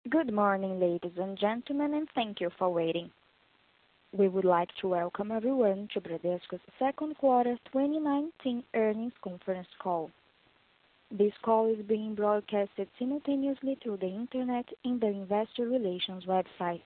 Good morning, ladies and gentlemen, and thank you for waiting. We would like to welcome everyone to Bradesco's second quarter 2019 earnings conference call. This call is being broadcasted simultaneously through the internet in the investor relations website,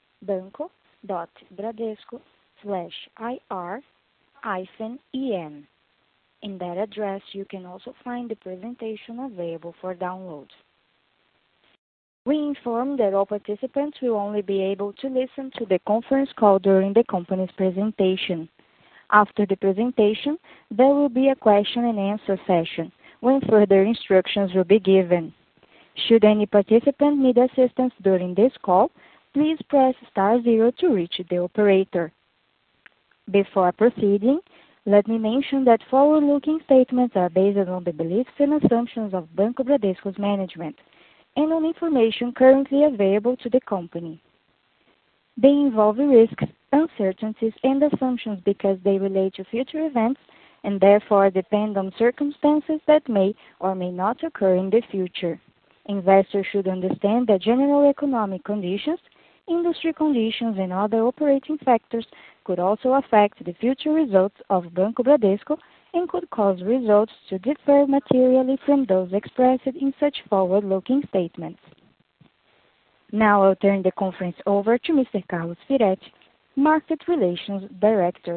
banco.bradesco/ir-en. In that address, you can also find the presentation available for download. We inform that all participants will only be able to listen to the conference call during the company's presentation. After the presentation, there will be a question and answer session when further instructions will be given. Should any participant need assistance during this call, please press *0 to reach the operator. Before proceeding, let me mention that forward-looking statements are based on the beliefs and assumptions of Banco Bradesco's management and on information currently available to the company. They involve risks, uncertainties, and assumptions because they relate to future events and therefore depend on circumstances that may or may not occur in the future. Investors should understand that general economic conditions, industry conditions, and other operating factors could also affect the future results of Banco Bradesco and could cause results to differ materially from those expressed in such forward-looking statements. Now I'll turn the conference over to Mr. Carlos Firetti, Market Relations Director.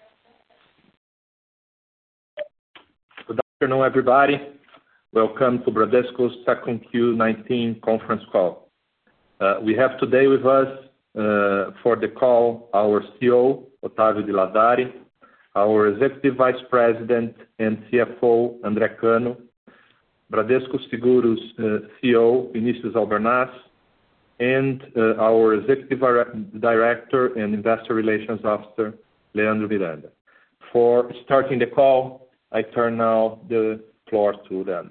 Good afternoon, everybody. Welcome to Bradesco's second Q19 conference call. We have today with us for the call our CEO, Octavio de Lazari, our Executive Vice President and CFO, André Cano, Bradesco Seguros CEO, Vinicius Albernaz, and our Executive Director and Investor Relations Officer, Leandro Miranda. For starting the call, I turn now the floor to them.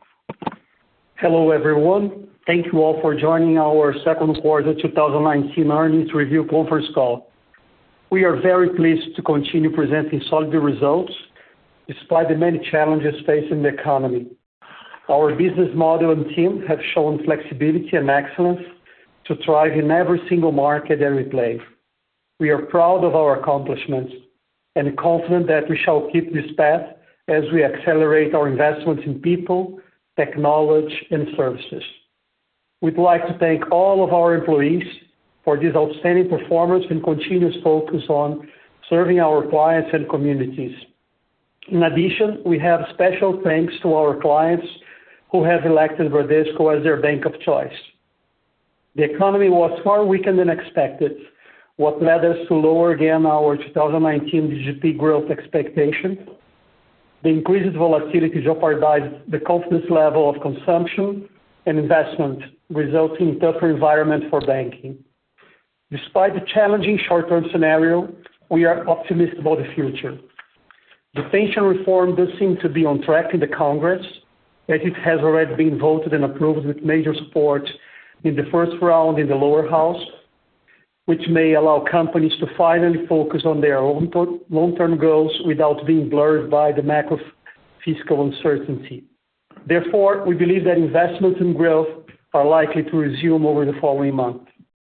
Hello, everyone. Thank you all for joining our second quarter 2019 earnings review conference call. We are very pleased to continue presenting solid results despite the many challenges facing the economy. Our business model and team have shown flexibility and excellence to thrive in every single market that we play. We are proud of our accomplishments and confident that we shall keep this path as we accelerate our investments in people, technology, and services. We'd like to thank all of our employees for this outstanding performance and continuous focus on serving our clients and communities. In addition, we have special thanks to our clients who have elected Bradesco as their bank of choice. The economy was far weaker than expected, what led us to lower again our 2019 GDP growth expectation. The increased volatility jeopardized the confidence level of consumption and investment, resulting in tougher environment for banking. Despite the challenging short-term scenario, we are optimistic about the future. The pension reform does seem to be on track in the Congress, as it has already been voted and approved with major support in the first round in the lower house, which may allow companies to finally focus on their long-term goals without being blurred by the macro fiscal uncertainty. Therefore, we believe that investments and growth are likely to resume over the following month.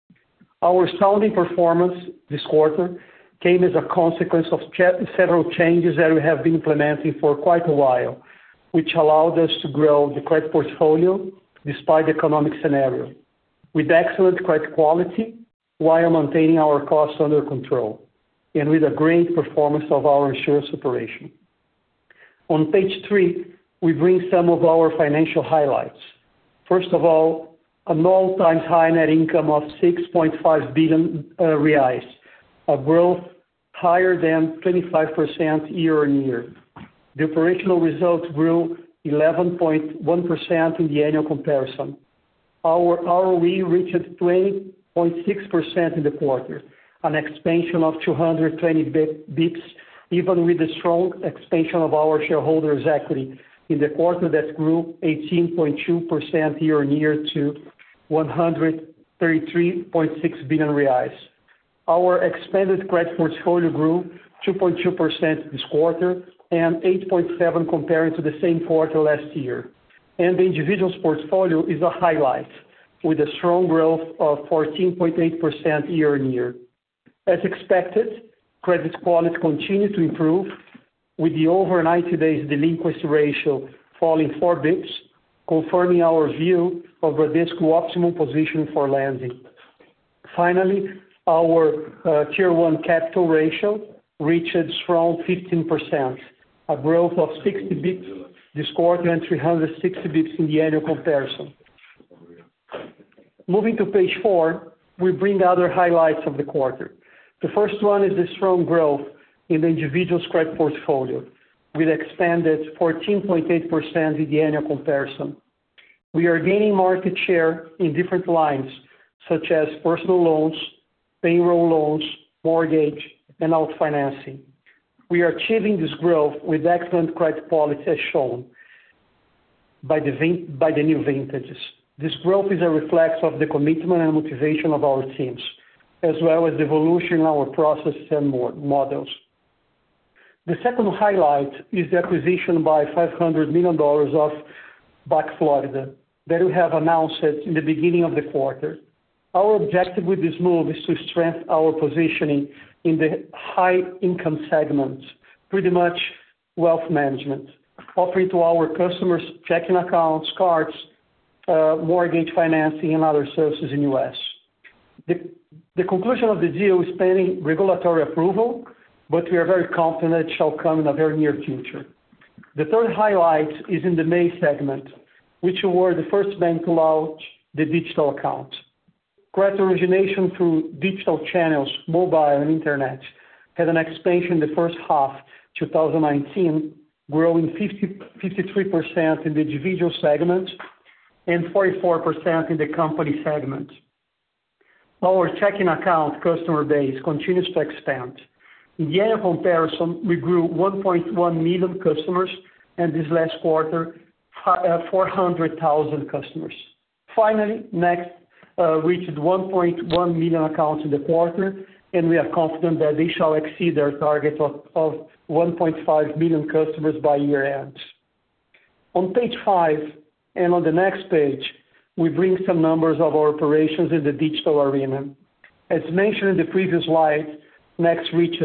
Our astounding performance this quarter came as a consequence of several changes that we have been implementing for quite a while, which allowed us to grow the credit portfolio despite the economic scenario, with excellent credit quality while maintaining our costs under control, and with a great performance of our insurance operation. On page 3, we bring some of our financial highlights. First of all, an all-time high net income of 6.5 billion reais, a growth higher than 25% year-on-year. The operational results grew 11.1% in the annual comparison. Our ROE reached 20.6% in the quarter, an expansion of 220 bips, even with the strong expansion of our shareholders' equity in the quarter that grew 18.2% year-on-year to 133.6 billion reais. Our expanded credit portfolio grew 2.2% this quarter and 8.7% comparing to the same quarter last year. And the individual's portfolio is a highlight, with a strong growth of 14.8% year-on-year. As expected, credit quality continued to improve, with the over 90 days delinquency ratio falling 4 bps, confirming our view of Bradesco's optimal position for lending. Finally, our Tier 1 capital ratio reached strong 15%, a growth of 60 bps this quarter and 360 bps in the annual comparison. Moving to page 4, we bring other highlights of the quarter. The first one is the strong growth in the individual's credit portfolio, with expanded 14.8% in the annual comparison. We are gaining market share in different lines, such as personal loans, payroll loans, mortgage, and auto financing. We are achieving this growth with excellent credit quality as shown by the new vintages. This growth is a reflex of the commitment and motivation of our teams, as well as the evolution in our processes and models. The second highlight is the acquisition by $500 million of BAC Florida that we have announced in the beginning of the quarter. Our objective with this move is to strengthen our positioning in the high income segments, pretty much wealth management, offering to our customers checking accounts, cards, mortgage financing, and other services in the U.S. The conclusion of the deal is pending regulatory approval, but we are very confident it shall come in a very near future. The third highlight is in the May segment, which we were the first bank to launch the digital account. Credit origination through digital channels, mobile and internet, had an expansion in the first half 2019, growing 53% in the individual segment and 44% in the company segment. Our checking account customer base continues to expand. In the annual comparison, we grew 1.1 million customers, and this last quarter, 400,000 customers. Finally, Next reached 1.1 million accounts in the quarter, and we are confident that they shall exceed their target of 1.5 million customers by year end. On page 5 and on the next page, we bring some numbers of our operations in the digital arena. As mentioned in the previous slide, Next reached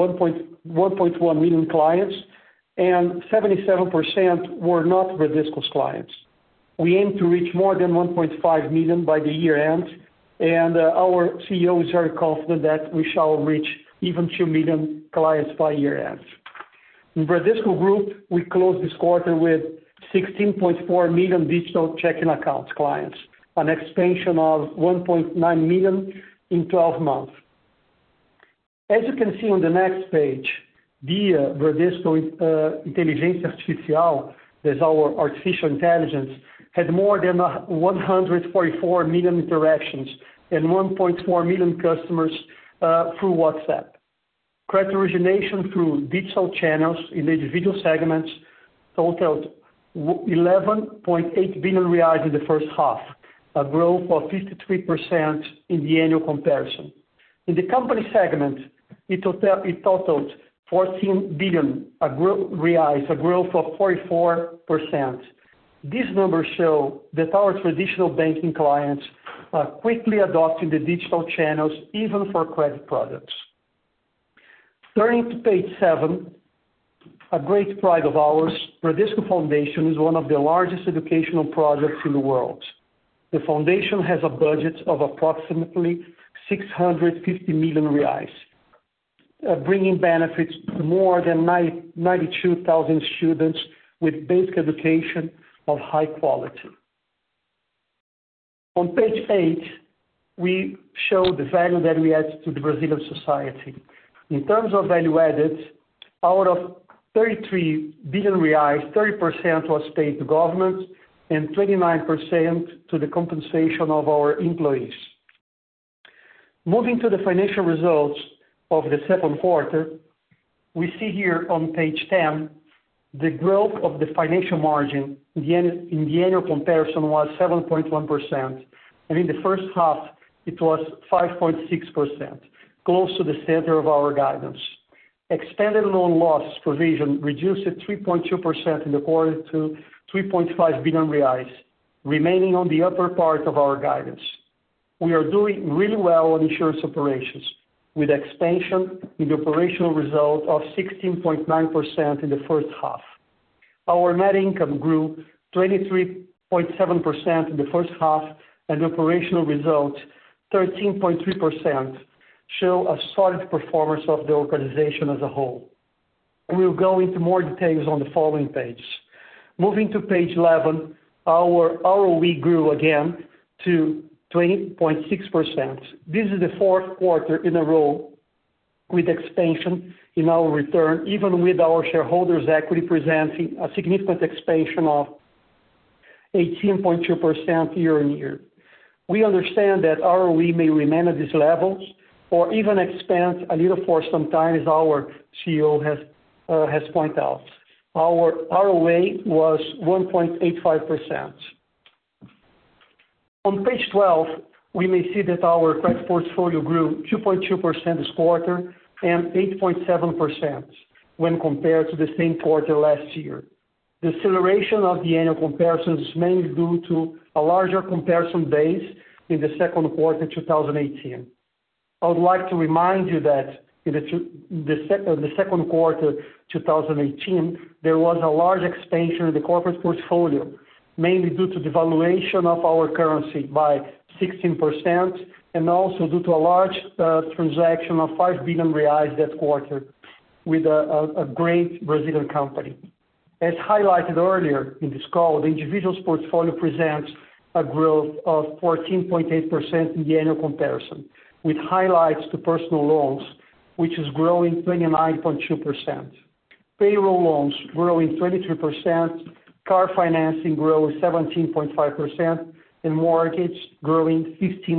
1.1 million clients, and 77% were not Bradesco's clients. We aim to reach more than 1.5 million by the year end, and our CEO is very confident that we shall reach even 2 million clients by year end. In Bradesco Group, we closed this quarter with 16.4 million digital checking accounts clients, an expansion of 1.9 million in 12 months. As you can see on the next page, the Bradesco Inteligência Artificial, that's our artificial intelligence, had more than 144 million interactions and 1.4 million customers through WhatsApp. Credit origination through digital channels in the individual segments totaled 11.8 billion reais in the first half, a growth of 53% in the annual comparison. In the company segment, it totaled 14 billion reais, a growth of 44%. These numbers show that our traditional banking clients are quickly adopting the digital channels, even for credit products. Turning to page 7, a great pride of ours, Bradesco Foundation is one of the largest educational projects in the world. The foundation has a budget of approximately 650 million reais, bringing benefits to more than 92,000 students with basic education of high quality. On page 8, we show the value that we add to the Brazilian society. In terms of value added, out of 33 billion reais, 30% was paid to government and 29% to the compensation of our employees. Moving to the financial results of the second quarter, we see here on page 10, the growth of the financial margin in the annual comparison was 7.1%, and in the first half it was 5.6%, close to the center of our guidance. Expanded loan loss provision reduced at 3.2% in the quarter to 3.5 billion reais, remaining on the upper part of our guidance. We are doing really well on insurance operations, with expansion in the operational result of 16.9% in the first half. Our net income grew 23.7% in the first half, and the operational results, 13.3%, show a solid performance of the organization as a whole. We'll go into more details on the following page. Moving to page 11, our ROE grew again to 20.6%. This is the fourth quarter in a row with expansion in our return, even with our shareholders' equity presenting a significant expansion of 18.2% year on year. We understand that ROE may remain at these levels or even expand a little for some time, as our CEO has pointed out. Our ROA was 1.85%. On page 12, we may see that our credit portfolio grew 2.2% this quarter and 8.7% when compared to the same quarter last year. The acceleration of the annual comparisons is mainly due to a larger comparison base in the second quarter 2018. I would like to remind you that in the second quarter 2018, there was a large expansion in the corporate portfolio, mainly due to the devaluation of our currency by 16%, and also due to a large transaction of 5 billion reais that quarter with a great Brazilian company. As highlighted earlier in this call, the individual's portfolio presents a growth of 14.8% in the annual comparison, with highlights to personal loans, which is growing 29.2%. Payroll loans growing 23%, car financing growing 17.5%, and mortgage growing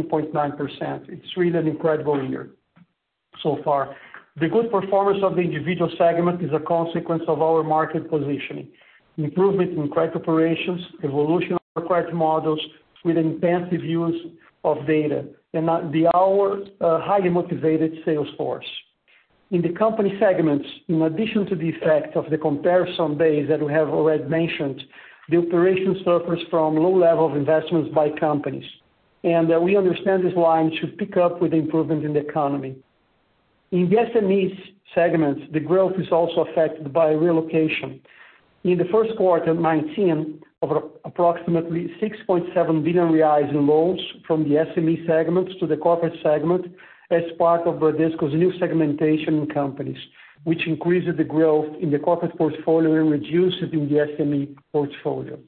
15.9%. It's really an incredible year so far. The good performance of the individual segment is a consequence of our market positioning, improvement in credit operations, evolution of our credit models with intensive use of data, and our highly motivated sales force. In the company segments, in addition to the effect of the comparison base that we have already mentioned, the operation suffers from low level of investments by companies. And we understand this line should pick up with the improvement in the economy. In the SMEs segment, the growth is also affected by relocation. In the first quarter 19, of approximately 6.7 billion reais in loans from the SME segments to the corporate segment as part of Bradesco's new segmentation in companies, which increases the growth in the corporate portfolio and reduces it in the SME portfolio.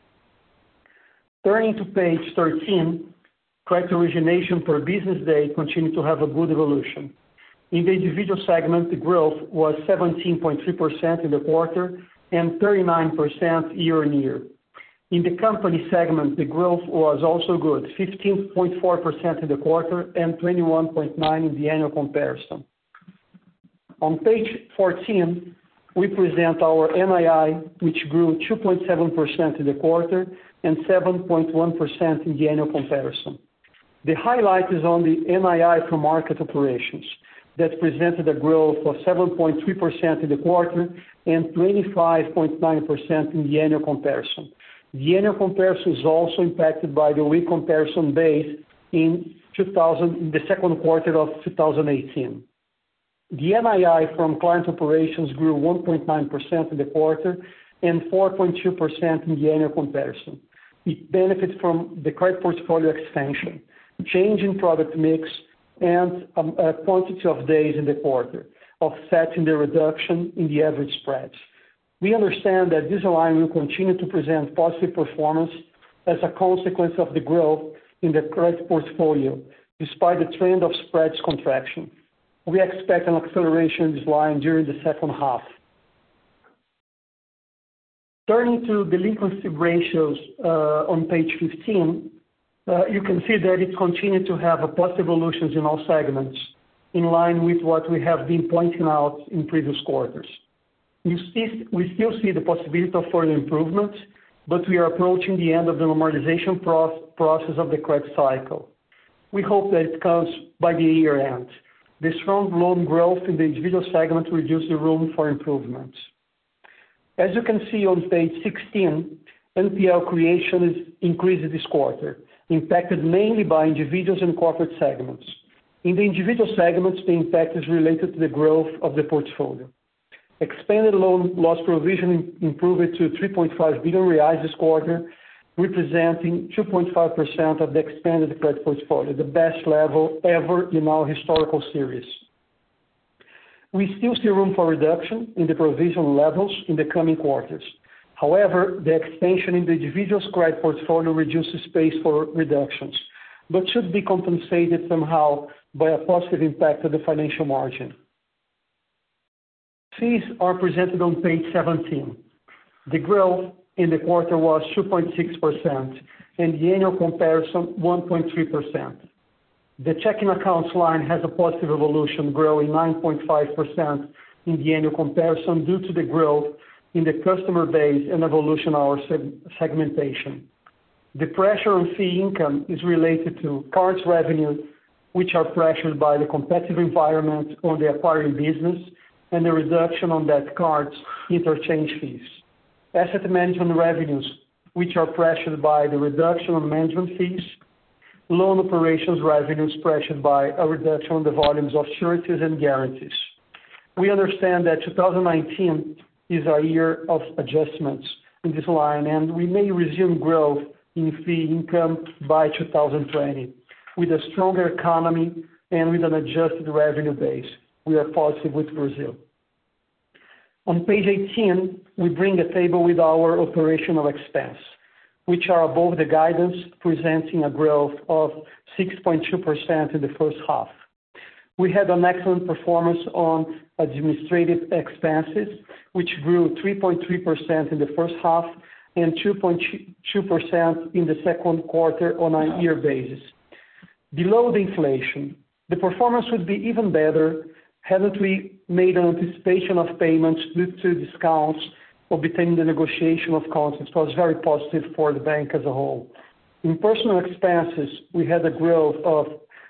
Turning to page 13, credit origination per business day continued to have a good evolution. In the individual segment, the growth was 17.3% in the quarter and 39% year on year. In the company segment, the growth was also good, 15.4% in the quarter and 21.9% in the annual comparison. On page 14, we present our NII, which grew 2.7% in the quarter and 7.1% in the annual comparison. The highlight is on the NII from market operations that presented a growth of 7.3% in the quarter and 25.9% in the annual comparison. The annual comparison is also impacted by the weak comparison base in the second quarter of 2018. The NII from client operations grew 1.9% in the quarter and 4.2% in the annual comparison. It benefits from the credit portfolio expansion, change in product mix, and a quantity of days in the quarter, offsetting the reduction in the average spreads. We understand that this line will continue to present positive performance as a consequence of the growth in the credit portfolio, despite the trend of spreads contraction. We expect an acceleration in this line during the second half. Turning to delinquency ratios on page 15, you can see that it continued to have a positive evolutions in all segments, in line with what we have been pointing out in previous quarters. We still see the possibility of further improvements, but we are approaching the end of the normalization process of the credit cycle. We hope that it comes by the year end. The strong loan growth in the individual segment reduces the room for improvements. As you can see on page 16, NPL creation is increased this quarter, impacted mainly by individuals and corporate segments. In the individual segments, the impact is related to the growth of the portfolio. Expanded loan loss provision improved to 3.5 billion reais this quarter, representing 2.5% of the expanded credit portfolio, the best level ever in our historical series. We still see room for reduction in the provision levels in the coming quarters. However, the expansion in the individual's credit portfolio reduces space for reductions, but should be compensated somehow by a positive impact on the financial margin. Fees are presented on page 17. The growth in the quarter was 2.6%, and the annual comparison 1.3%. The checking accounts line has a positive evolution, growing 9.5% in the annual comparison due to the growth in the customer base and evolution of our segmentation. The pressure on fee income is related to cards revenue, which are pressured by the competitive environment on the acquiring business and the reduction on that card's interchange fees. Asset management revenues, which are pressured by the reduction on management fees. Loan operations revenues pressured by a reduction on the volumes of sureties and guarantees. We understand that 2019 is a year of adjustments in this line, and we may resume growth in fee income by 2020 with a stronger economy and with an adjusted revenue base. We are positive with Brazil. On page 18, we bring a table with our operational expense, which are above the guidance, presenting a growth of 6.2% in the first half. We had an excellent performance on administrative expenses, which grew 3.3% in the first half and 2.2% in the second quarter on a year basis. Below the inflation, the performance would be even better hadn't we made an anticipation of payments due to discounts obtaining the negotiation of contracts. It was very positive for the bank as a whole. In personal expenses, we had a growth of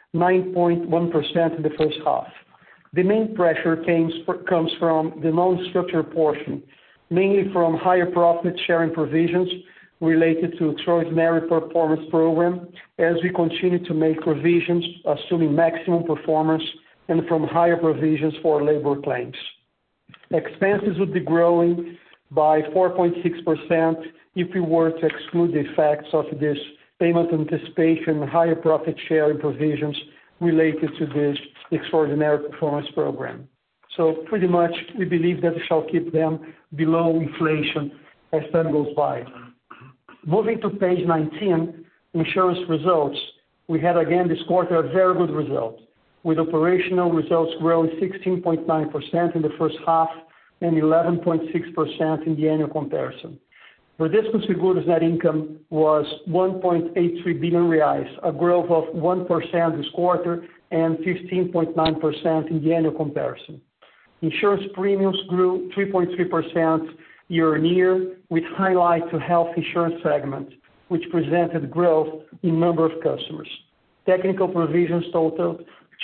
9.1% in the first half. The main pressure comes from the non-structured portion, mainly from higher profit sharing provisions related to extraordinary performance program as we continue to make provisions assuming maximum performance and from higher provisions for labor claims. Expenses would be growing by 4.6% if we were to exclude the effects of this payment anticipation, higher profit sharing provisions related to this extraordinary performance program. So pretty much we believe that we shall keep them below inflation as time goes by. Moving to page 19, insurance results. We had again this quarter a very good result, with operational results growing 16.9% in the first half and 11.6% in the annual comparison. Bradesco Seguros net income was 1.83 billion reais, a growth of 1% this quarter and 15.9% in the annual comparison. Insurance premiums grew 3.3% year-on-year, with highlight to health insurance segment, which presented growth in number of customers. Technical provisions totaled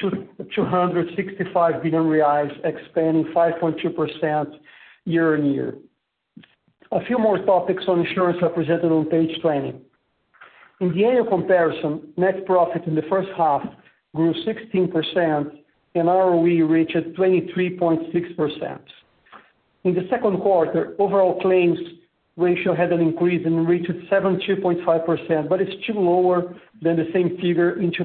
265 billion reais, expanding 5.2% year-on-year. A few more topics on insurance are presented on page 20. In the annual comparison, net profit in the first half grew 16% and ROE reached 23.6%. In the second quarter, overall claims ratio had an increase and reached 72.5%, but it's still lower than the same figure in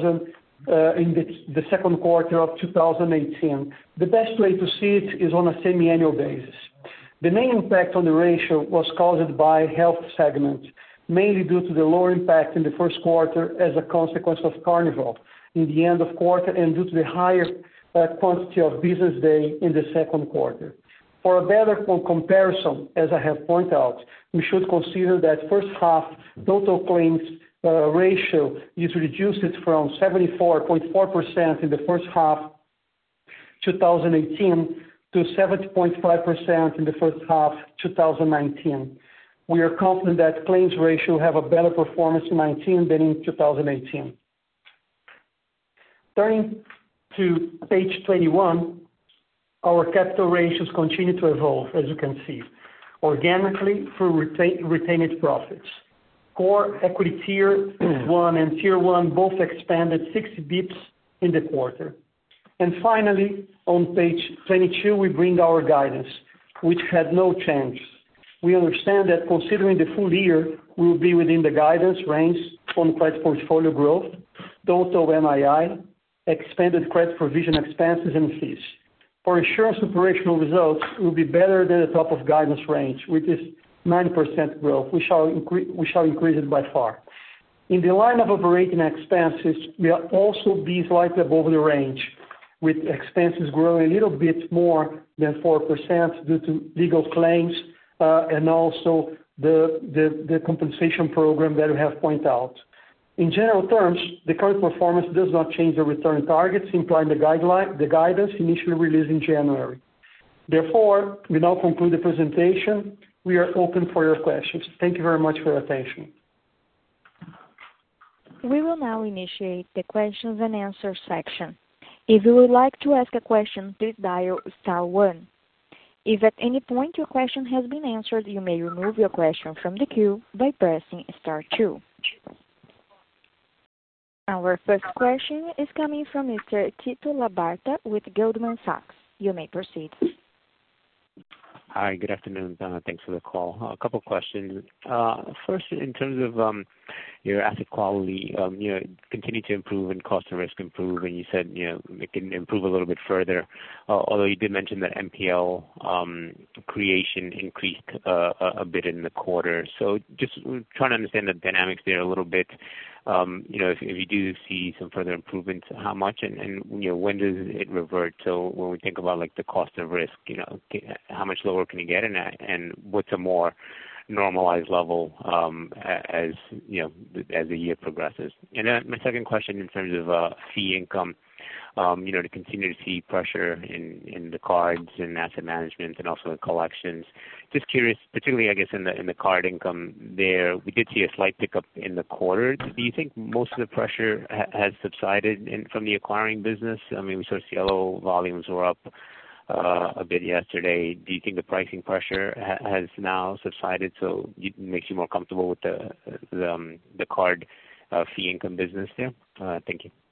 the second quarter of 2018. The best way to see it is on a semi-annual basis. The main impact on the ratio was caused by health segment, mainly due to the lower impact in the first quarter as a consequence of Carnival in the end of quarter and due to the higher quantity of business day in the second quarter. For a better comparison, as I have pointed out, we should consider that first half total claims ratio is reduced from 74.4% in the first half 2018 to 70.5% in the first half 2019. We are confident that claims ratio have a better performance in 2019 than in 2018. Turning to page 21, our capital ratios continue to evolve, as you can see. organically through retained profits. Core equity Tier 1 and Tier 1 both expanded 60 bips in the quarter. And finally, on page 22, we bring our guidance, which had no change. We understand that considering the full year, we will be within the guidance range on credit portfolio growth, total NII, expanded credit provision expenses and fees. For insurance operational results, it will be better than the top of guidance range, which is 9% growth. We shall increase it by far. In the line of operating expenses, we will also be slightly above the range, with expenses growing a little bit more than 4% due to legal claims and also the compensation program that we have pointed out. In general terms, the current performance does not change the return targets, implying the guidance initially released in January. Therefore, we now conclude the presentation. We are open for your questions. Thank you very much for your attention. We will now initiate the questions and answer section. If you would like to ask a question, please dial *1. If at any point your question has been answered, you may remove your question from the queue by pressing *2. Our first question is coming from Mr. Tito Labarta with Goldman Sachs. You may proceed. Hi, good afternoon. Thanks for the call. A couple of questions. First, in terms of your asset quality, continue to improve and cost of risk improve, and you said it can improve a little bit further. Although you did mention that NPL creation increased a bit in the quarter. So just trying to understand the dynamics there a little bit. If you do see some further improvements, how much and when does it revert? So when we think about like the cost of risk, how much lower can you get, and what's a more normalized level as the year progresses? And then my second question in terms of fee income, to continue to see pressure in the cards and asset management and also the collections. Just curious, particularly I guess in the card income there, we did see a slight pickup in the quarter. Do you think most of the pressure has subsided from the acquiring business? I mean, we saw CLO volumes were up a bit yesterday. Do you think the pricing pressure has now subsided, so it makes you more comfortable with the card fee income business there? Thank you.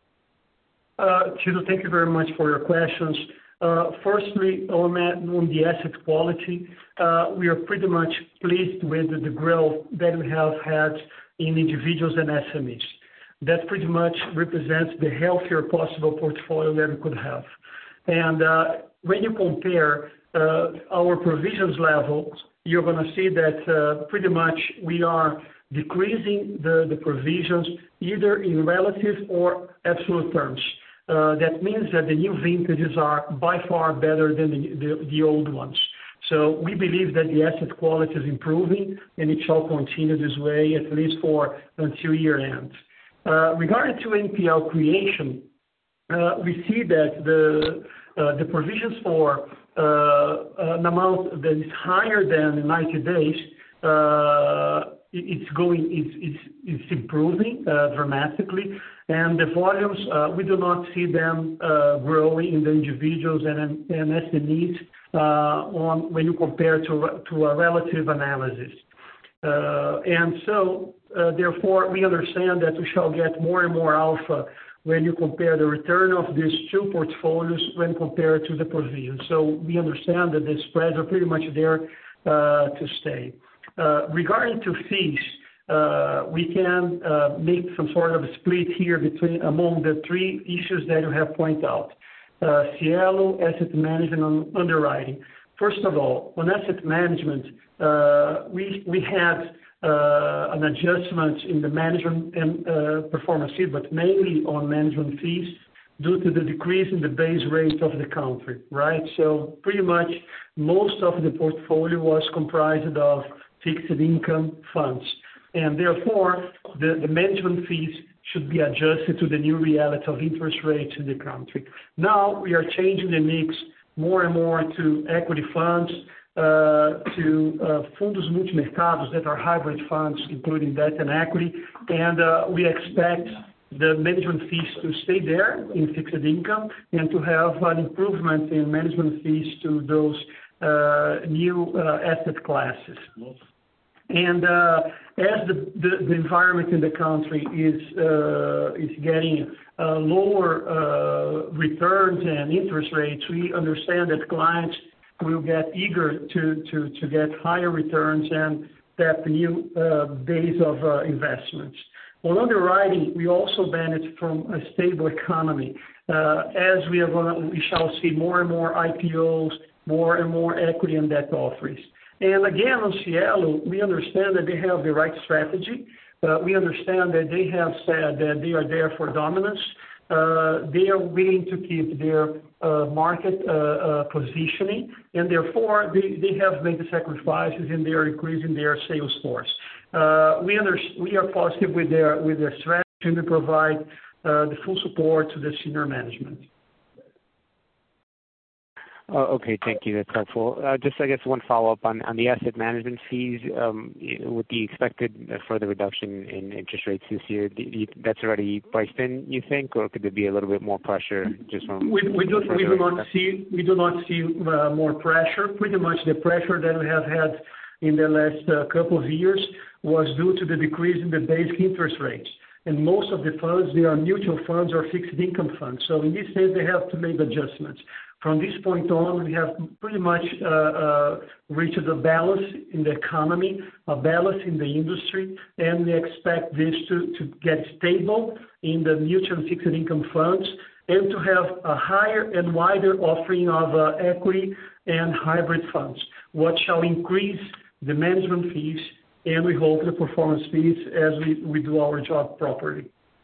Tito, thank you very much for your questions. Firstly, on the asset quality, we are pretty much pleased with the growth that we have had in individuals and SMEs. That pretty much represents the healthier possible portfolio that we could have. And when you compare our provisions levels, you're going to see that pretty much we are decreasing the provisions either in relative or absolute terms. That means that the new vintages are by far better than the old ones. So we believe that the asset quality is improving, and it shall continue this way at least until year end. Regarding to NPL creation, we see that the provisions for an amount that is higher than 90 days, it's improving dramatically, and the volumes we do not see them growing in the individuals and SMEs when you compare to a relative analysis. And so therefore we understand that we shall get more and more alpha when you compare the return of these two portfolios when compared to the provision. So we understand that the spreads are pretty much there to stay. Regarding to fees, we can make some sort of a split here among the three issues that you have pointed out. Cielo, asset management, and underwriting. First of all, on asset management, we had an adjustment in the management and performance fee, but mainly on management fees due to the decrease in the base rate of the country, right? So pretty much most of the portfolio was comprised of fixed income funds. And therefore, the management fees should be adjusted to the new reality of interest rates in the country. Now we are changing the mix more and more to equity funds, to fundos multimercados that are hybrid funds, including debt and equity. And we expect the management fees to stay there in fixed income and to have an improvement in management fees to those new asset classes. And as the environment in the country is getting lower returns and interest rates, we understand that clients will get eager to get higher returns and tap new base of investments. On underwriting, we also benefit from a stable economy. As we shall see more and more IPOs, more and more equity and debt offerings. And again, on Cielo, we understand that they have the right strategy. We understand that they have said that they are there for dominance. They are willing to keep their market positioning, and therefore they have made the sacrifices and they are increasing their sales force. We are positive with their strategy to provide the full support to the senior management. Okay, thank you. That's helpful. Just, I guess, one follow-up on the asset management fees. With the expected further reduction in interest rates this year, that's already priced in, you think, or could there be a little bit more pressure just from? We do not see more pressure. Pretty much the pressure that we have had in the last couple of years was due to the decrease in the basic interest rates. And most of the funds, they are mutual funds or fixed income funds. So in this case, they have to make adjustments. From this point on, we have pretty much reached a balance in the economy, a balance in the industry, and we expect this to get stable in the mutual and fixed income funds and to have a higher and wider offering of equity and hybrid funds, what shall increase the management fees and we hope the performance fees as we do our job properly.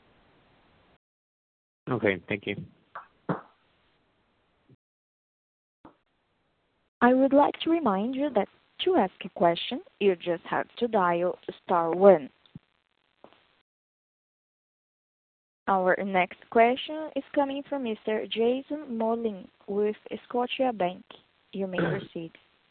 Okay, thank you. I would like to remind you that to ask a question, you just have to dial *1. Our next question is coming from Mr. Jason Mollin with Scotiabank. You may proceed.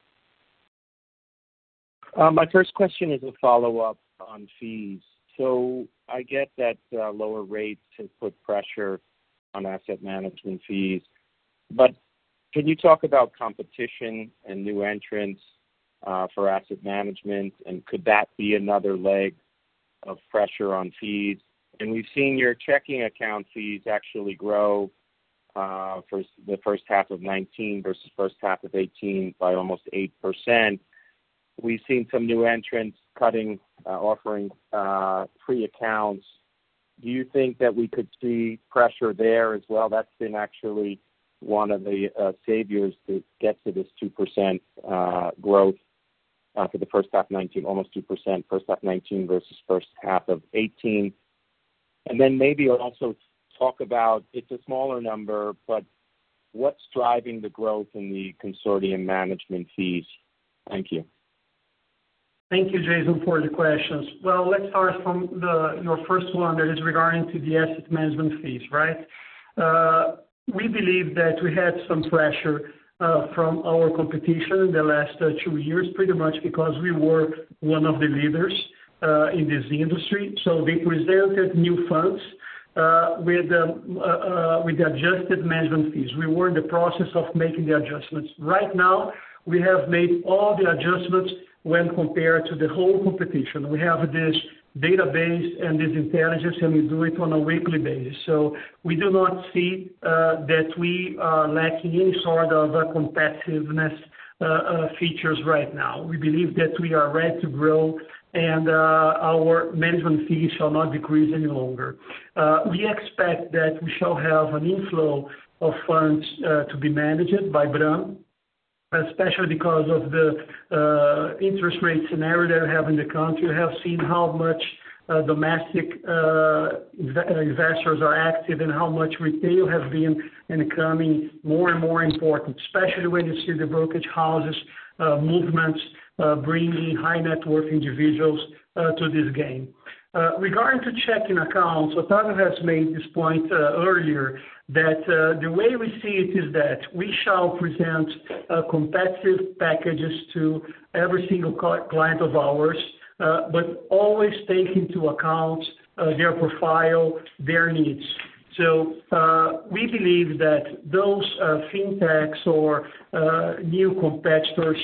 My first question is a follow-up on fees. So I get that lower rates have put pressure on asset management fees, but can you talk about competition and new entrants for asset management, and could that be another leg of pressure on fees? And we've seen your checking account fees actually grow for the first half of 19 versus first half of 18 by almost 8%. We've seen some new entrants offering free accounts. Do you think that we could see pressure there as well? That's been actually one of the saviors to get to this 2% growth for the first half 19, almost 2%, first half 19 versus first half of 18. And then maybe also talk about, it's a smaller number, but what's driving the growth in the consortium management fees? Thank you. Thank you, Jason, for the questions. Well, let's start from your first one that is regarding to the asset management fees, right? We believe that we had some pressure from our competition in the last 2 years, pretty much because we were one of the leaders in this industry. So they presented new funds with the adjusted management fees. We were in the process of making the adjustments. Right now, we have made all the adjustments when compared to the whole competition. We have this database and this intelligence, and we do it on a weekly basis. So we do not see that we are lacking any sort of competitiveness features right now. We believe that we are ready to grow, and our management fees shall not decrease any longer. We expect that we shall have an inflow of funds to be managed by BRAM, especially because of the interest rate scenario that we have in the country. We have seen how much domestic investors are active and how much retail has been becoming more and more important, especially when you see the brokerage houses movements bringing high net worth individuals to this game. Regarding to checking accounts, Otávio has made this point earlier, that the way we see it is that we shall present competitive packages to every single client of ours, but always take into account their profile, their needs. So we believe that those fintechs or new competitors,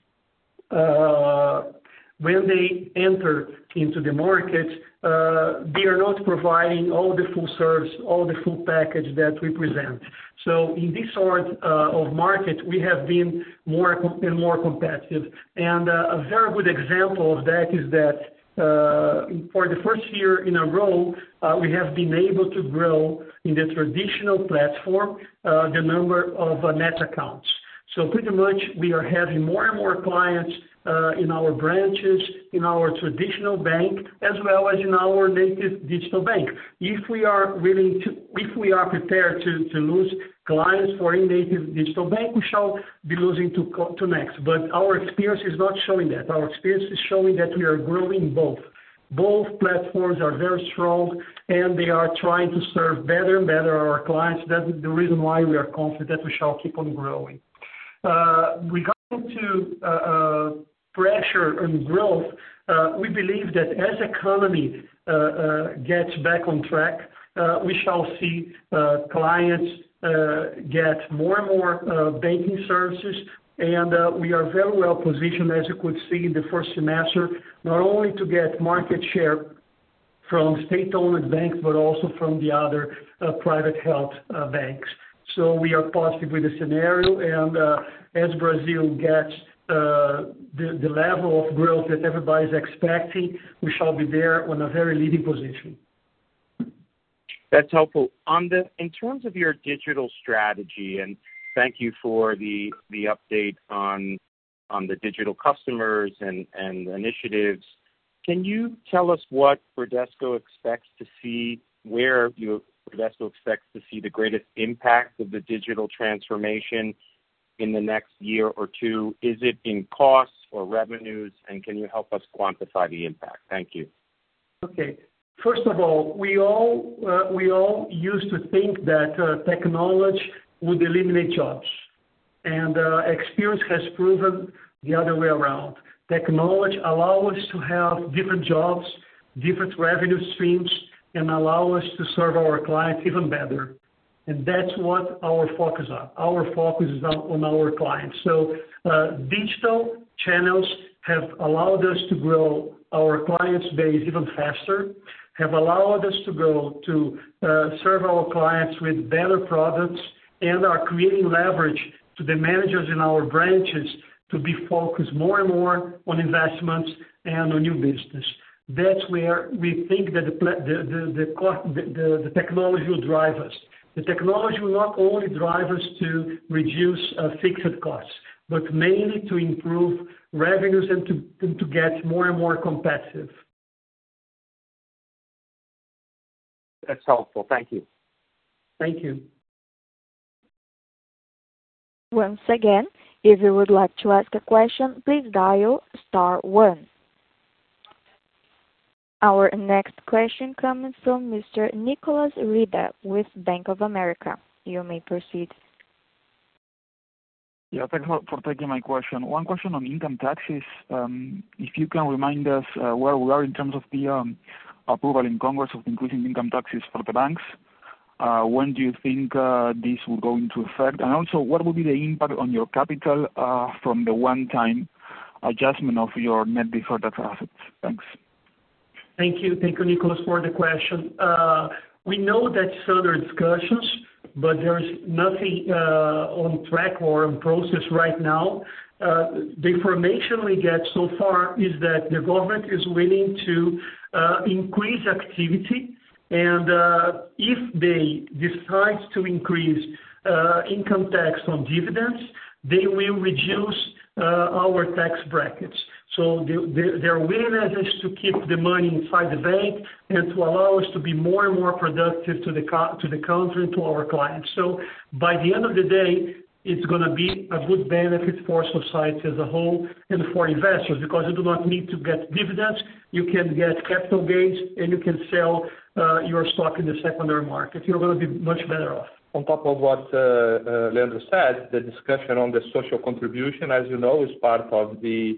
when they enter into the market, they are not providing all the full service, all the full package that we present. So in this sort of market, we have been more and more competitive. And a very good example of that is that for the first year in a row, we have been able to grow in the traditional platform the number of net accounts. So pretty much we are having more and more clients in our branches, in our traditional bank, as well as in our native digital bank. If we are prepared to lose clients for a native digital bank, we shall be losing to Next. But our experience is not showing that. Our experience is showing that we are growing both. Both platforms are very strong, and they are trying to serve better and better our clients. That's the reason why we are confident that we shall keep on growing. Regarding to pressure on growth, we believe that as economy gets back on track, we shall see clients get more and more banking services, and we are very well positioned, as you could see in the first semester, not only to get market share from state-owned banks, but also from the other private health banks. So we are positive with the scenario, and as Brazil gets the level of growth that everybody's expecting, we shall be there on a very leading position. That's helpful. In terms of your digital strategy, and thank you for the update on the digital customers and initiatives. Can you tell us what Bradesco expects to see, where Bradesco expects to see the greatest impact of the digital transformation in the next year or two? Is it in costs or revenues, and can you help us quantify the impact? Thank you. Okay. First of all, we all used to think that technology would eliminate jobs, and experience has proven the other way around. Technology allows us to have different jobs, different revenue streams, and allow us to serve our clients even better. And that's what our focus is on. Our focus is on our clients. So digital channels have allowed us to grow our clients base even faster, have allowed us to go to serve our clients with better products, and are creating leverage to the managers in our branches to be focused more and more on investments and on new business. That's where we think that the technology will drive us. The technology will not only drive us to reduce fixed costs, but mainly to improve revenues and to get more and more competitive. That's helpful. Thank you. Thank you. Once again, if you would like to ask a question, please dial *1. Our next question comes from Mr. Nicolas Rida with Bank of America. You may proceed. Yeah, thanks for taking my question. One question on income taxes. If you can remind us where we are in terms of the approval in Congress of increasing income taxes for the banks. When do you think this will go into effect? And also, what will be the impact on your capital from the one-time adjustment of your net deferred tax assets? Thanks. Thank you, Nicholas, for the question. We know that it's under discussions, but there's nothing on track or in process right now. The information we get so far is that the government is willing to increase activity, and if they decide to increase income tax on dividends, they will reduce our tax brackets. So their willingness is to keep the money inside the bank and to allow us to be more and more productive to the country and to our clients. So by the end of the day, it's going to be a good benefit for society as a whole and for investors, because you do not need to get dividends. You can get capital gains and you can sell your stock in the secondary market. You're going to be much better off. On top of what Leandro said, the discussion on the social contribution, as you know, is part of the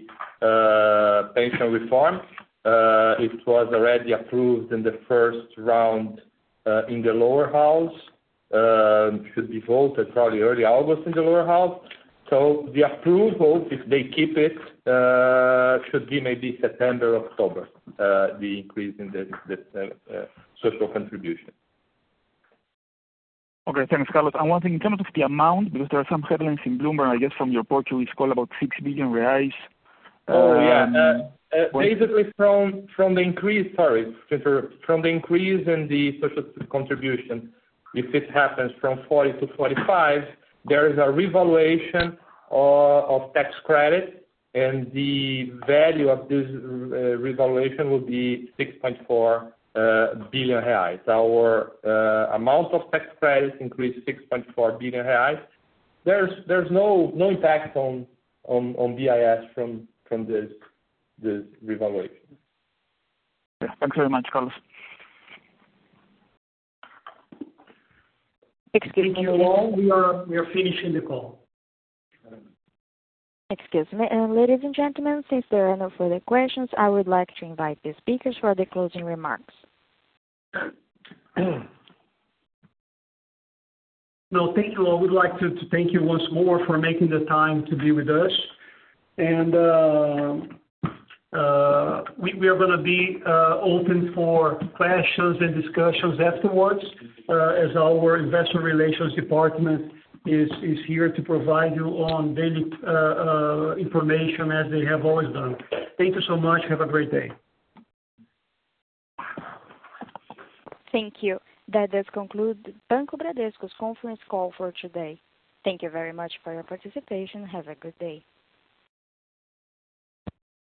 pension reform. It was already approved in the first round in the lower house. Should be voted probably early August in the lower house. So the approval, if they keep it, should be maybe September, October, the increase in the social contribution. Okay, thanks, Carlos. And one thing, in terms of the amount, because there are some headlines in Bloomberg, I guess, from your Portuguese call about 6 billion reais. Basically from the increase, from the increase in the social contribution, if it happens from 40 to 45, there is a revaluation of tax credit, and the value of this revaluation will be 6.4 billion reais. Our amount of tax credits increased 6.4 billion reais. There's no impact on BIS from this revaluation. Yeah, thanks very much, Carlos. Thank you all. We are finishing the call. Excuse me. Ladies and gentlemen, since there are no further questions, I would like to invite the speakers for the closing remarks. No, thank you all. We'd like to thank you once more for making the time to be with us. And we are going to be open for questions and discussions afterwards, as our investor relations department is here to provide you on daily information as they have always done. Thank you so much. Have a great day. Thank you. That does conclude Banco Bradesco's conference call for today. Thank you very much for your participation. Have a good day.